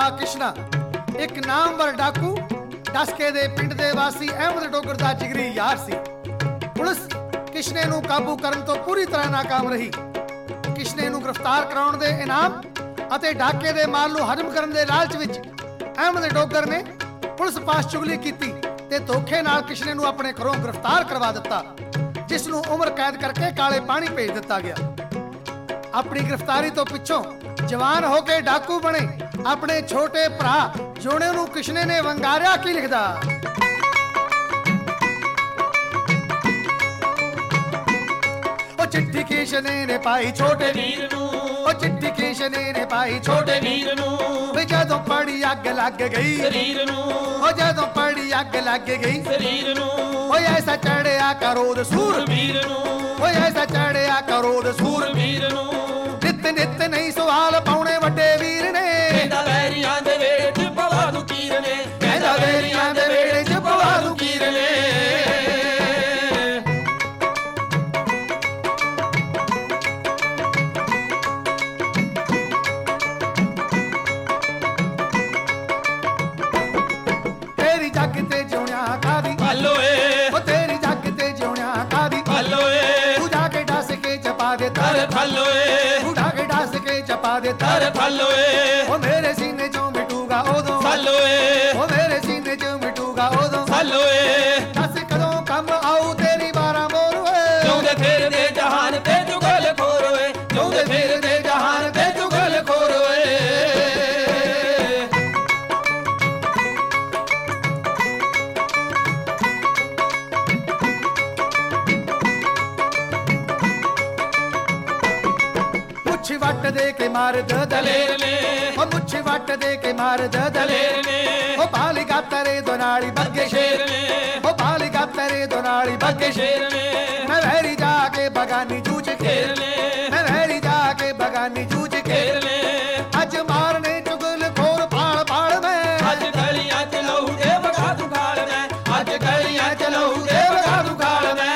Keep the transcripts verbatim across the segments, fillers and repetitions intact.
ਕਿਸ਼ਨਾ ਇੱਕ ਨਾਮਵਰ ਡਾਕੂ ਡਸਕੇ ਦੇ ਪਿੰਡ ਦੇ ਵਾਸੀ ਅਹਿਮਦ ਡੋਗਰ ਦਾ ਜਿਗਰੀ ਯਾਰ ਸੀ। ਪੁਲਿਸ ਕਿਸ਼ਨੇ ਨੂੰ ਕਾਬੂ ਕਰਨ ਤੋਂ ਪੂਰੀ ਤਰ੍ਹਾਂ ਨਾਕਾਮ ਰਹੀ। ਕਿਸ਼ਨੇ ਨੂੰ ਗ੍ਰਿਫਤਾਰ ਕਰਾਉਣ ਦੇ ਇਨਾਮ ਅਤੇ ਡਾਕੇ ਦੇ ਮਾਲ ਨੂੰ ਹਜ਼ਮ ਕਰਨ ਦੇ ਲਾਲਚ ਵਿੱਚ ਅਹਿਮਦ ਡੋਗਰ ਨੇ ਪੁਲਿਸ ਪਾਸ ਚੁਗਲੀ ਕੀਤੀ ਤੇ ਧੋਖੇ ਨਾਲ ਕਿਸ਼ਨੇ ਨੂੰ ਆਪਣੇ ਘਰੋਂ ਗ੍ਰਿਫਤਾਰ ਕਰਵਾ ਦਿੱਤਾ, ਜਿਸ ਨੂੰ ਉਮਰ ਕੈਦ ਕਰਕੇ ਕਾਲੇ ਪਾਣੀ ਭੇਜ ਦਿੱਤਾ ਗਿਆ। ਆਪਣੀ ਗ੍ਰਿਫਤਾਰੀ ਤੋਂ ਪਿੱਛੋਂ ਜਵਾਨ ਹੋ ਕੇ ਡਾਕੂ ਬਣੇ ਆਪਣੇ ਛੋਟੇ ਭਰਾ ਜੋਣੇ ਨੂੰ ਕਿਸ਼ਨੇ ਨੇ ਵੰਗਾਰਿਆ ਕੀ ਲਿਖਦਾ। ਉਹ ਚਿੱਠੀ ਕਿਸ਼ਨੇ ਨੇ ਪਾਈ ਛੋਟੇ ਵੀਰ ਨੂੰ, ਉਹ ਚਿੱਠੀ ਕਿਸ਼ਨੇ ਨੇ ਪਾਈ ਛੋਟੇ ਵੀਰ ਨੂੰ, ਵੇ ਜਦੋਂ ਪੜੀ ਅੱਗ ਲੱਗ ਗਈ ਸਰੀਰ ਨੂੰ, ਉਹ ਜਦੋਂ ਪੜੀ ਅੱਗ ਲੱਗ ਗਈ ਸਰੀਰ ਨੂੰ, ਓਏ ਐਸਾ ਚੜਿਆ ਕਰੋਦ ਸੂਰਬੀਰ ਨੂੰ, ਓਏ ਐਸਾ ਚੜਿਆ ਕਰੋਦ ਸੂਰਬੀਰ ਨੂੰ। ਨਿੱਤ ਨਿੱਤ ਨਹੀਂ ਸਵਾਲ ਪਾਉਣੇ ਵੱਡੇ ਵੀਰ ਨੇ, ਕਹਿੰਦਾ ਵੈਰੀਆਂ ਦੇ ਵੇੜੇ ਚ ਪਵਾ ਦੂ ਕੀਰ ਨੇ, ਕਹਿੰਦਾ ਵੈਰੀਆਂ ਦੇ ਵੇੜੇ ਚ ਪਵਾ ਦੂ ਕੀਰ ਨੇ। ਤੇਰੀ ਜੱਗ ਤੇ ਜਿਉਣਿਆ ਕਾਦੀ ਹੱਲੋ ਏ, ਉਹ ਤੇਰੀ ਜੱਗ ਤੇ ਜਿਉਣਿਆ ਕਾਦੀ ਹੱਲੋ ਏ, ਤੂੰ ਜਾ ਕੇ ਡਸ ਕੇ ਚਪਾ ਦੇ ਤਰ ਫੱਲੋ ਏ, ਤੂੰ ਜਾ ਕੇ ਡਸ ਕੇ ਚਪਾ ਦੇ ਤਰ ਫੱਲੋ ਏ, ਉਹ ਮੇਰੇ ਸੀਨੇ ਚੋਂ ਮਿਟੂਗਾ ਉਦੋਂ ਫੱਲੋ ਏ, ਉਹ ਮੇਰੇ ਸੀਨੇ ਚੋਂ ਮਿਟੂਗਾ ਉਦੋਂ ਫੱਲੋ ਏ। ਦੱਸ ਕਦੋਂ ਕੰਮ ਆਊ ਤੇਰੀ ਬਾਰਾਂ ਮੋਰ ਓਏ, ਜਿਉਂਦੇ ਫਿਰਦੇ ਜਹਾਨ ਤੇ ਚੁਗਲ ਖੋਰ ਓਏ, ਜਿਉਂਦੇ ਫਿਰਦੇ ਜਹਾਨ ਤੇ ਚੁਗਲ ਖੋਰ ਓਏ। ਮੁੱਛ ਵੱਟ ਦੇ ਕੇ ਮਾਰਦ ਦਲੇਰ ਨੇ, ਉਹ ਮੁੱਛ ਵੱਟ ਦੇ ਕੇ ਮਾਰਦ ਦਲੇਰ ਨੇ, ਉਹ ਬਾਲਿਗਾ ਤੇਰੇ ਦੋਨਾਲੀ ਬੱਗੇ ਸ਼ੇਰ ਨੇ, ਉਹ ਬਾਲਿਗਾ ਤੇਰੇ ਦੋਨਾਲੀ ਬੱਗੇ ਸ਼ੇਰ ਨੇ। ਮੈਂ ਵੈਰੀ ਜਾ ਕੇ ਬਗਾਨੀ ਜੂਝ ਖੇਰ ਨੇ, ਮੈਂ ਵੈਰੀ ਜਾ ਕੇ ਬਗਾਨੀ ਜੂਝ ਖੇਰ ਨੇ। ਅੱਜ ਮਾਰਨੇ ਚੁਗਲ ਖੋਰ ਪਾਲ ਪਾਲ ਮੈਂ, ਅੱਜ ਗਲੀਆਂ ਚ ਲਹੂ ਦੇ ਵਗਾ ਦੂ ਖਾਲ ਮੈਂ, ਅੱਜ ਗਲੀਆਂ ਚ ਲਹੂ ਦੇ ਵਗਾ ਦੂ ਖਾਲ ਮੈਂ।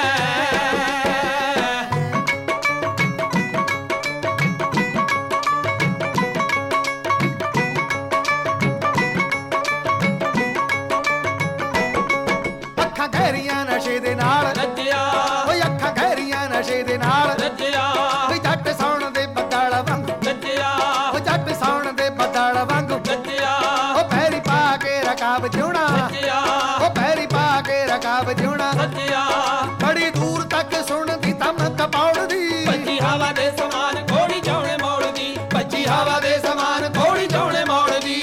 ਗਹਿਰੀਆਂ ਨਸ਼ੇ ਦੇ ਨਾਲ ਰੱਜਿਆ, ਓਏ ਅੱਖਾਂ ਗਹਿਰੀਆਂ ਨਸ਼ੇ ਦੇ ਨਾਲ ਰੱਜਿਆ, ਓਏ ਜੱਟ ਸੌਣ ਦੇ ਬੱਦਲ ਵਾਂਗੂ ਰੱਜਿਆ, ਓ ਜੱਟ ਸੌਣ ਦੇ ਬੱਦਲ ਵਾਂਗੂ ਰੱਜਿਆ, ਓ ਪੈਰੀ ਪਾ ਕੇ ਰਕਾਬ ਜਿਉਣਾ ਰੱਜਿਆ, ਓ ਪੈਰੀ ਪਾ ਕੇ ਰਕਾਬ ਜਿਉਣਾ ਰੱਜਿਆ। ਬੜੀ ਦੂਰ ਤੱਕ ਸੁਣਦੀ ਧਮਕ ਪੌੜਦੀ, ਭੱਜੀ ਹਵਾ ਦੇ ਸਮਾਨ ਘੋੜੀ ਜਾਉਣੇ ਮੋੜਦੀ, ਭੱਜੀ ਹਵਾ ਦੇ ਸਮਾਨ ਘੋੜੀ ਜਾਉਣੇ ਮੋੜਦੀ।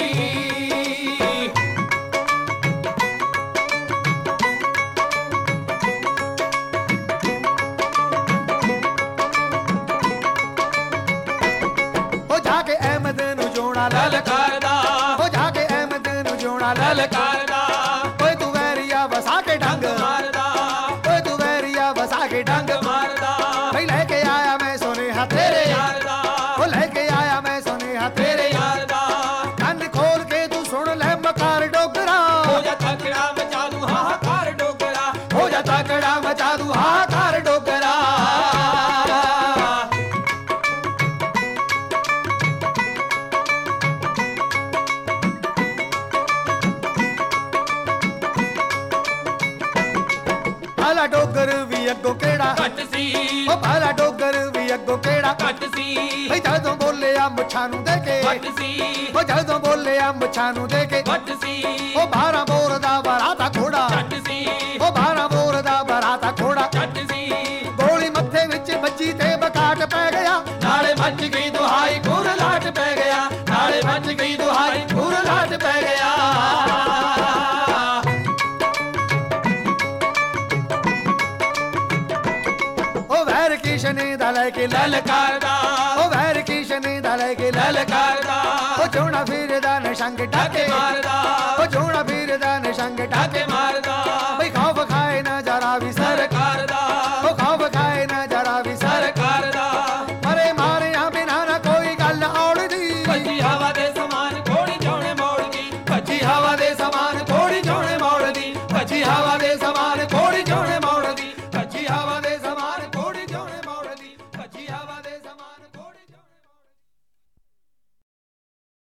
ਲਲਕਾਰਦਾ, ਹੋ ਜਾ ਕੇ ਅਹਿਮਦ ਨੂੰ ਜਿਉਣਾ ਲਲਕਾਰਦਾ, ਓਏ ਤੂੰ ਵੈਰੀਆ ਵਸਾ ਕੇ ਡੰਗ ਮਾਰਦਾ, ਓਏ ਤੂੰ ਵੈਰੀਆ ਵਸਾ ਕੇ ਡੰਗ ਮਾਰਦਾ। ਬਈ ਲੈ ਕੇ ਆਇਆ ਮੈਂ ਸੁਨੇਹਾ ਤੇਰੇ ਯਾਰ ਦਾ, ਓ ਲੈ ਕੇ ਆਇਆ ਮੈਂ ਸੁਨੇਹਾ ਤੇਰੇ ਯਾਰ ਦਾ। ਕੰਨ ਖੋਲ ਕੇ ਤੂੰ ਸੁਣ ਲੈ ਮਕਾਰ ਡੋਗਰਾ, ਹੋ ਜਾ ਤਕੜਾ ਮਚਾ ਦੂ ਹਾਹਾਕਾਰ ਡੋਗਰਾ, ਹੋ ਜਾ ਤਕੜਾ ਮਚਾ ਦੂ ਹਾਹਾਕਾਰ ਡੋਗਰਾ। ਭਾਲਾ ਡੋਗਰ ਵੀ ਅੱਗੋਂ ਕਿਹੜਾ ਘੱਟ ਸੀ, ਉਹ ਭਾਲਾ ਡੋਗਰ ਵੀ ਅੱਗੋਂ ਕਿਹੜਾ ਘੱਟ ਸੀ। ਬਈ ਜਦੋਂ ਬੋਲਿਆ ਮੁੱਛਾਂ ਨੂੰ ਦੇ ਕੇ ਘੱਟ ਸੀ, ਉਹ ਜਦੋਂ ਬੋਲਿਆ ਮੁੱਛਾਂ ਨੂੰ ਦੇ ਕੇ ਘੱਟ ਸੀ। ਉਹ ਬਾਰਾਂ ਬੋਰ ਦਾ ਬਰਾਤਾ ਘੋੜਾ ਘੱਟ ਸੀ, ਉਹ ਬਾਰਾਂ ਬੋਰ ਦਾ ਬਰਾਤਾ ਘੋੜਾ ਘੱਟ ਸੀ। ਗੋਲੀ ਮੱਥੇ ਵਿੱਚ ਵੱਜੀ ਤੇ ਬਕਾਟ ਪੈ ਗਿਆ, ਨਾਲੇ ਮੱਚ ਗਈ ਦੁਹਾਈ ਖੂਰ ਲਾਟ ਪੈ ਗਿਆ, ਨਾਲੇ ਮੱਚ ਗਈ ਦੁਹਾਈ ਖੂਰ ਲਾਟ ਪੈ ਗਿਆ। ਕਿਸ਼ਨੇ ਦਾ ਲੈ ਕੇ ਲਲਕਾਰਦਾ, ਉਹ ਵੈਰ ਕਿਸ਼ਨੇ ਦਾ ਲੈ ਕੇ ਲਲਕਾਰਦਾ, ਉਹ ਜੋਣਾ ਫਿਰਦਾ ਨਸ਼ੰਗ ਡਾਕੇ ਮਾਰਦਾ,